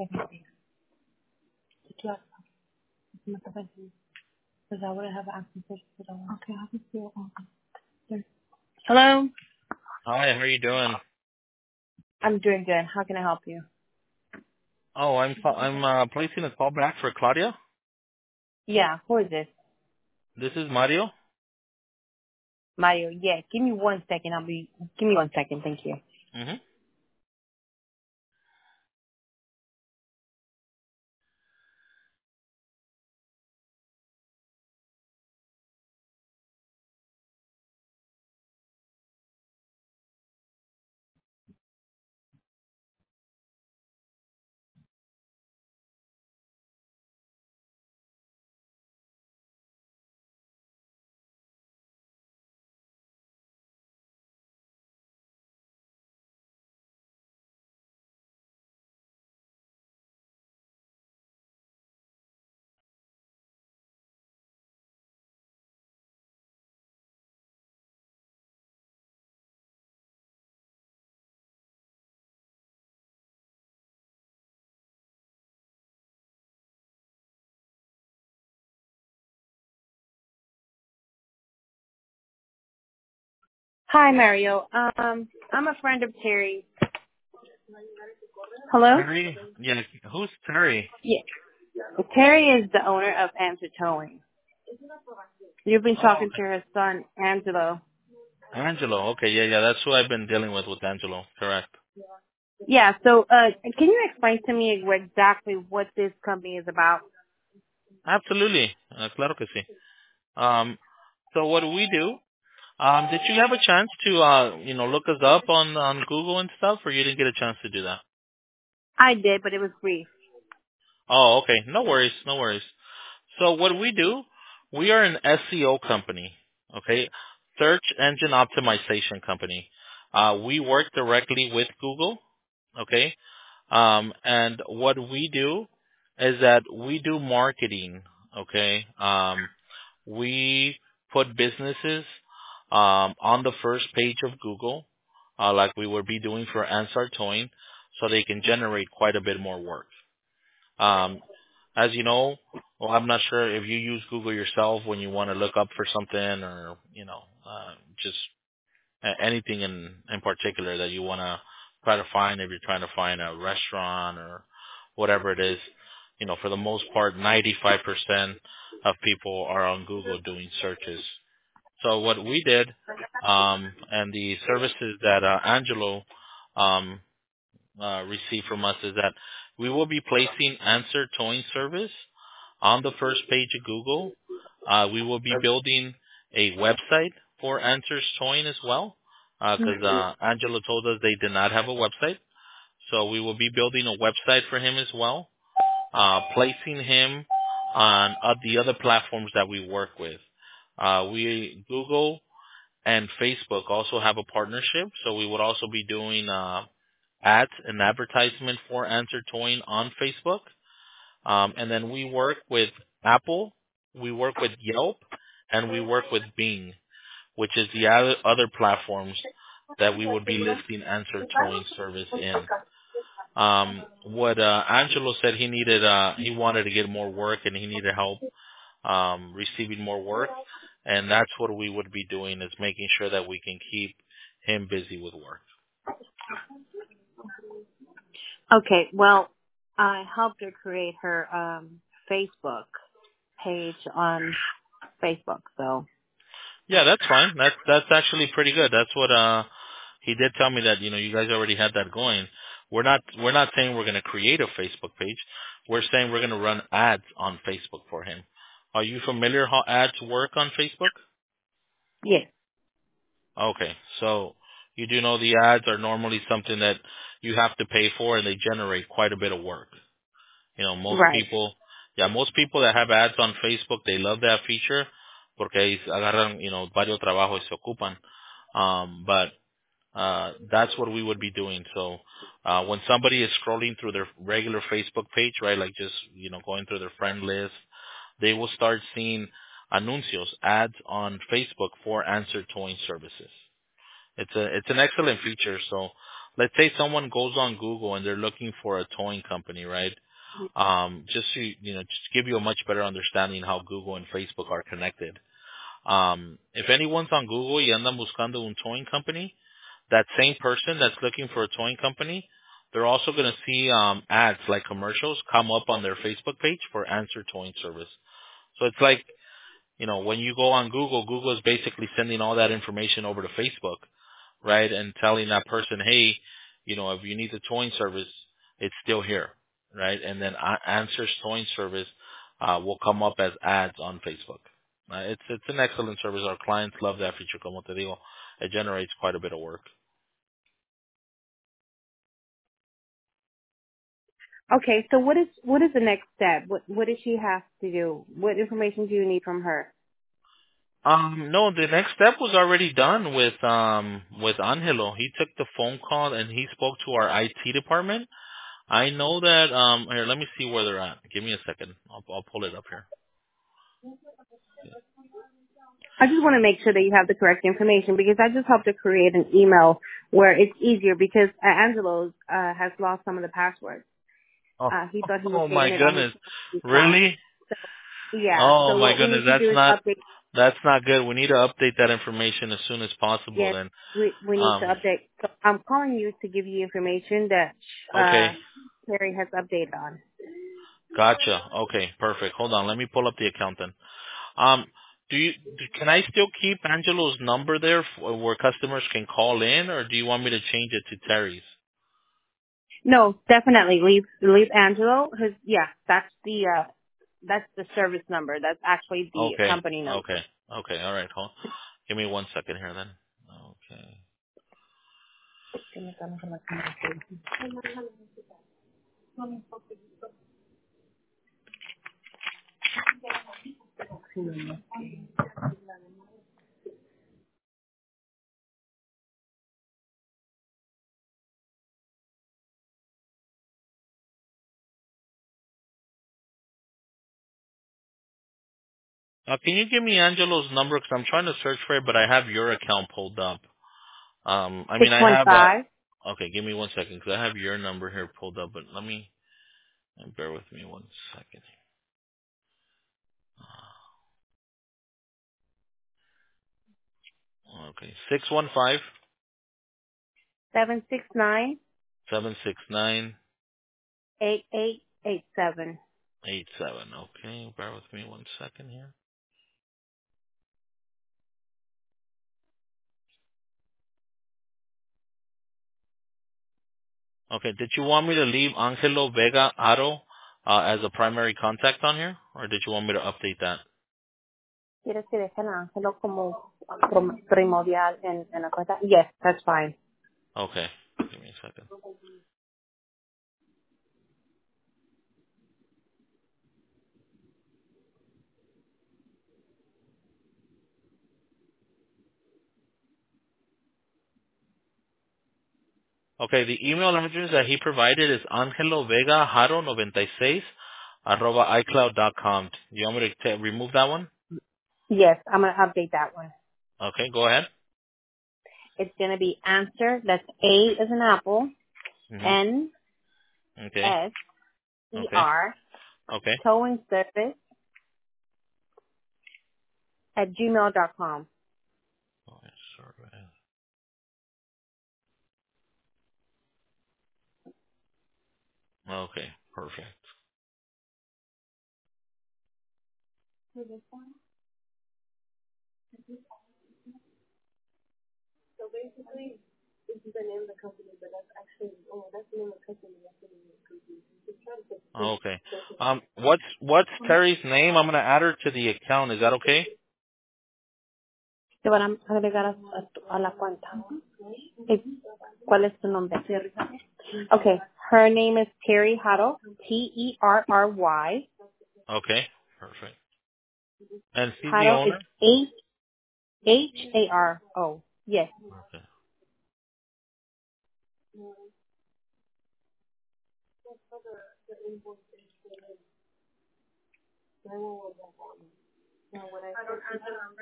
Hello? Hi, how are you doing? I'm doing good. How can I help you? Oh, I'm placing a call back for Claudia. Yeah, who is this? This is Mario. Mario. Yeah, give me 1 second. Give me 1 second. Thank you. Mhm. Hi, Mario. I'm a friend of Terry. Hello? Terry? Yeah, who's Terry? Yeah. Terry is the owner of Answer Towing. You've been Oh, talking to her son, Angelo. Angelo. Okay, yeah, that's who I've been dealing with Angelo. Correct. Yeah, so can you explain to me exactly what this company is about? Absolutely. Claro que sí. So what do we do? Did you have a chance to look us up on Google and stuff, or you didn't get a chance to do that? I did, but it was brief. Oh, okay. No worries, no worries. So what we do, we are an SEO company, okay? Search engine optimization company. We work directly with Google, okay? And what we do is that we do marketing, okay? We put businesses on the first page of Google, like we would be doing for Ansar Towing, so they can generate quite a bit more work. Um, as you know, well, I'm not sure if you use Google yourself when you want to look up for something or, just anything in particular that you want to try to find if you're trying to find a restaurant or whatever it is. For the most part, 95% of people are on Google doing searches. So what we did, and the services that Angelo um, receive from us is that we will be placing Answer Towing Service on the first page of Google. We will be building a website for Answers Towing as well, because Angelo told us they did not have a website. So we will be building a website for him as well, placing him on the other platforms that we work with. Google and Facebook also have a partnership, so we would also be doing ads and advertisement for Answer Towing on Facebook. And then we work with Apple, we work with Yelp, and we work with Bing, which is the other platforms that we would be listing Answer Towing service in. What Angelo said he wanted to get more work and he needed help receiving more work, and that's what we would be doing is making sure that we can keep him busy with work. Okay, well, I helped her create her Facebook page on Facebook, so. Yeah, that's fine. That's actually pretty good. That's what he did tell me that you guys already had that going. We're not saying we're going to create a Facebook page. We're saying we're going to run ads on Facebook for him. Are you familiar how ads work on Facebook? Yes. Okay, so you do know the ads are normally something that you have to pay for, and they generate quite a bit of work. Most Right. people, yeah, most people that have ads on Facebook, they love that feature porque ahí agarran, varios trabajos y se ocupan. But that's what we would be doing. So when somebody is scrolling through their regular Facebook page, right, like just going through their friend list, they will start seeing anuncios, ads on Facebook for Answer Towing services. It's an excellent feature. So let's say someone goes on Google and they're looking for a towing company, right? Just to, just to give you a much better understanding how Google and Facebook are connected. If anyone's on Google y andan buscando un towing company, that same person that's looking for a towing company, they're also going to see ads like commercials come up on their Facebook page for Answer Towing Service. So it's like, when you go on Google, Google is basically sending all that information over to Facebook, right? And telling that person, hey, if you need the towing service, it's still here, right? And then Answers Towing Service will come up as ads on Facebook. It's an excellent service. Our clients love that feature. Como te digo, it generates quite a bit of work. Okay, so what is the next step? What does she have to do? What information do you need from her? No, the next step was already done with Angelo. He took the phone call and he spoke to our IT department. I know that here, let me see where they're at. Give me a second. I'll pull it up here. I just want to make sure that you have the correct information because I just helped to create an email where it's easier because Angelo's has lost some of the passwords. He thought he was Oh my saving it on his goodness. account. Really? So, yeah. Oh So my what we goodness, need to do is update. that's not good. We need to update that information as soon as possible Yes, then. we need to update. So I'm calling you to give you information that Okay. Terry has updated on. Gotcha. Okay, perfect. Hold on, let me pull up the account then. Um can I still keep Angelo's number there where customers can call in, or do you want me to change it to Terry's? No, definitely leave Angelo. That's the service number. That's actually the Okay. company number. Okay. Okay. All right. Hold. Give me 1 second here then. Okay. Can you give me Angelo's number? Because I'm trying to search for it, but I have your account pulled up. I mean, I have 615. okay, give me 1 second because I have your number here pulled up, but let me, bear with me 1 second. Okay, 615 769 769 8887. 87. Okay, bear with me 1 second here. Okay, did you want me to leave Angelo Vega Aro as a primary contact on here, or did you want me to update that? ¿Quieres que dejen a Ángelo como primordial en la cuenta? Yes, that's fine. Okay, give me a second. Okay, the email address that he provided is Angelo Vega Jaro 96 arroba iCloud.com. Do you want me to remove that one? Yes, I'm going to update that one. Okay, go ahead. It's going to be answer. That's A as an apple. Hmm. N Okay, S E okay, R okay. towing service at gmail.com. Okay, perfect. Okay. What's Terry's name? I'm gonna add her to the account. Is that okay? Te van a agregar a la cuenta. ¿Cuál es tu nombre? Okay, her name is Terry Haro, Terry. Okay, perfect. And she's the Haro is owner? Haro. Yes. Okay.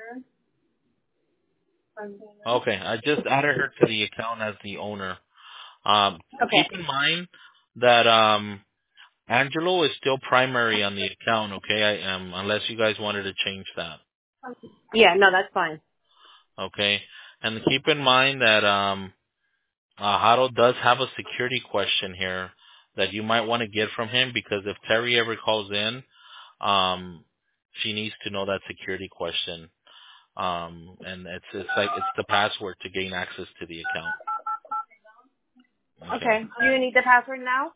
Okay, I just added her to the account as the owner. Okay. Keep in mind that Angelo is still primary on the account, okay? Unless you guys wanted to change that, Yeah, no, that's fine. okay? And keep in mind that Harold does have a security question here that you might want to get from him, because if Terry ever calls in, she needs to know that security question. And it's the password to gain access to the account. Okay. Okay. Do you need the password now?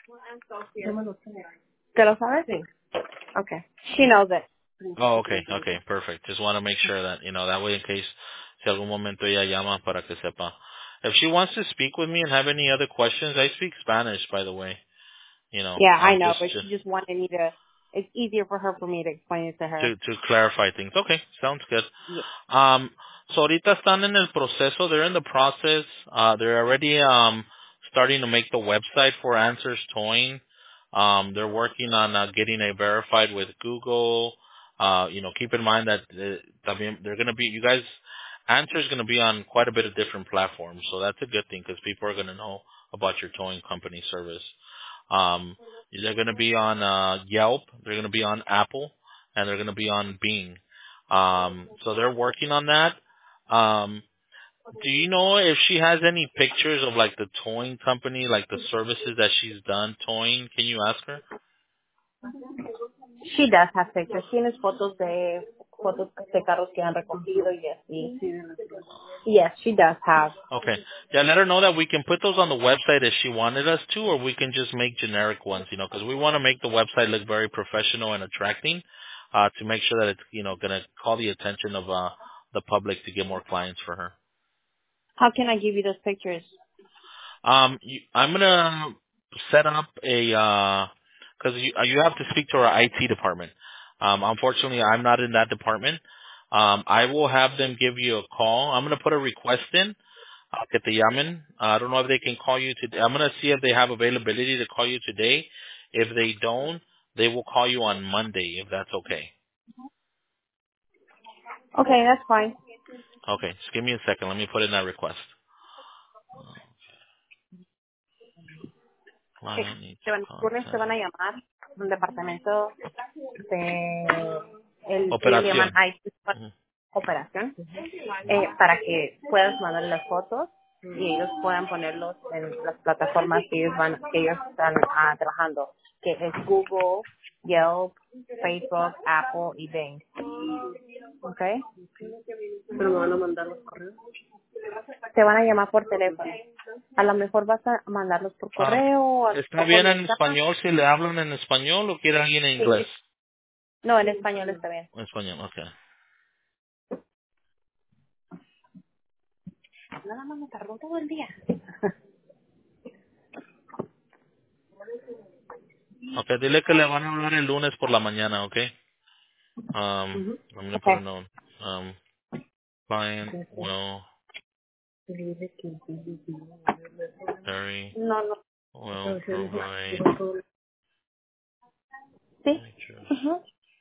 ¿Te lo sabes? Sí. Okay. She knows it. Oh, okay, okay, perfect. Just want to make sure that, that way in case si algún momento ella llama para que sepa. If she wants to speak with me and have any other questions, I speak Spanish, by the way. Yeah, I know, Just but she just wanted me to. It's easier for me to explain it to her. to clarify things. Okay, sounds good. Yeah. So ahorita están en el proceso. They're in the process. They're already starting to make the website for Answers Towing. They're working on getting it verified with Google. Keep in mind that they're going to be, you guys, Answer is going to be on quite a bit of different platforms. So that's a good thing, because people are going to know about your towing company service. Um, they're going to be on Yelp. They're going to be on Apple, and they're going to be on Bing. So they're working on that. Do you know if she has any pictures of like the towing company, like the services that she's done towing? Can you ask her? She does have pictures. Tienes fotos de carros que han recogido y así. Yes, she does have. Okay. Yeah, let her know that we can put those on the website if she wanted us to, or we can just make generic ones, because we want to make the website look very professional and attracting, to make sure that it's, going to call the attention of the public to get more clients for her. How can I give you those pictures? I'm gonna set up because you have to speak to our IT department. Unfortunately, I'm not in that department. I will have them give you a call. I'm gonna put a request in. Que te llamen. I don't know if they can call you today. I'm gonna see if they have availability to call you today. If they don't, they will call you on Monday, if that's okay. Okay, that's fine. Okay, just give me a second. Let me put in that request. Client needs Lunes te van contact. a llamar un departamento de ellos le llaman Operación. IT operación para que puedas mandar las fotos y ellos puedan ponerlos en las plataformas que ellos están trabajando, que es Google, Yelp, Facebook, Apple y Bing. Okay. Pero me van a mandar los correos. Te van a llamar por teléfono. A lo mejor vas a mandarlos por correo ¿Está o por bien en mensaje. español si le hablan en español o quiere alguien en inglés? Sí. No, en español está bien. En español, okay. Nada más me tardó todo el día. Okay, dile que le van a hablar el lunes por la mañana, okay? I'm gonna put a Okay. note. Client will Terry No, no. will provide Sí. pictures Ujú.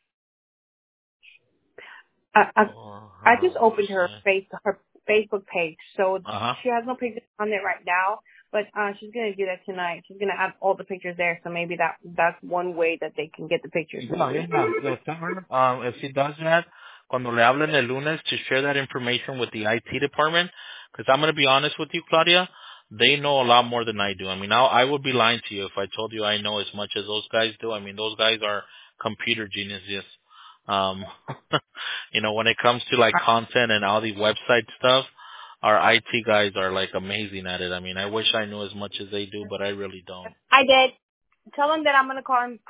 I for just her opened her website. Facebook page, so Ajá. she has no pictures on it right now. But she's gonna do that tonight. She's gonna add all the pictures there, so maybe that's one way that they can get the pictures. Tell her, if she does that, cuando le hablen el lunes, to share that information with the IT department, because I'm going to be honest with you, Claudia, they know a lot more than I do. I mean, I would be lying to you if I told you I know as much as those guys do. I mean, those guys are computer geniuses. Um, when it comes to like content and all the website stuff, our IT guys are like amazing at it. I mean, I wish I knew as much as they do, but I really don't. I did. Tell them that I'm gonna call him.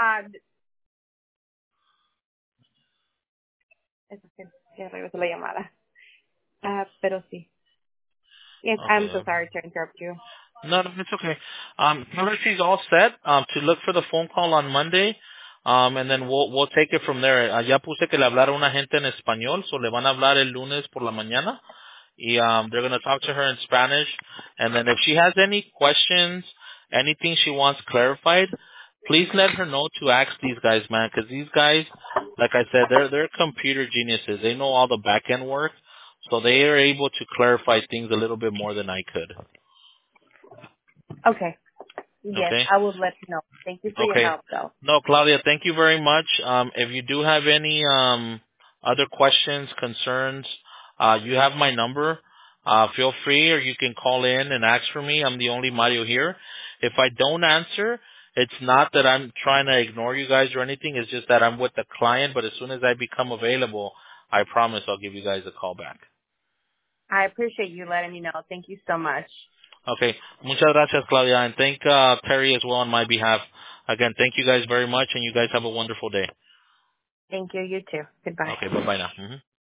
Eso sí, ya regresó la llamada. Pero sí. Yes, I'm so Okay. sorry to interrupt you. No, no, it's okay. Tell her she's all set to look for the phone call on Monday, and then we'll take it from there. Ya puse que le hablara una gente en español, so le van a hablar el lunes por la mañana, y they're gonna talk to her in Spanish, and then if she has any questions, anything she wants clarified, please let her know to ask these guys, man, because these guys, like I said, they're computer geniuses. They know all the back end work, so they are able to clarify things a little bit more than I could. Okay. Yes, Okay. I will let you know. Thank you for your Okay. help, though. No, Claudia, thank you very much. If you do have any other questions, concerns, you have my number. Feel free, or you can call in and ask for me. I'm the only Mario here. If I don't answer, it's not that I'm trying to ignore you guys or anything. It's just that I'm with the client, but as soon as I become available, I promise I'll give you guys a call back. I appreciate you letting me know. Thank you so much. Okay. Muchas gracias, Claudia, and thank Terry as well on my behalf. Again, thank you guys very much, and you guys have a wonderful day. Thank you. You too. Goodbye. Okay, bye-bye now.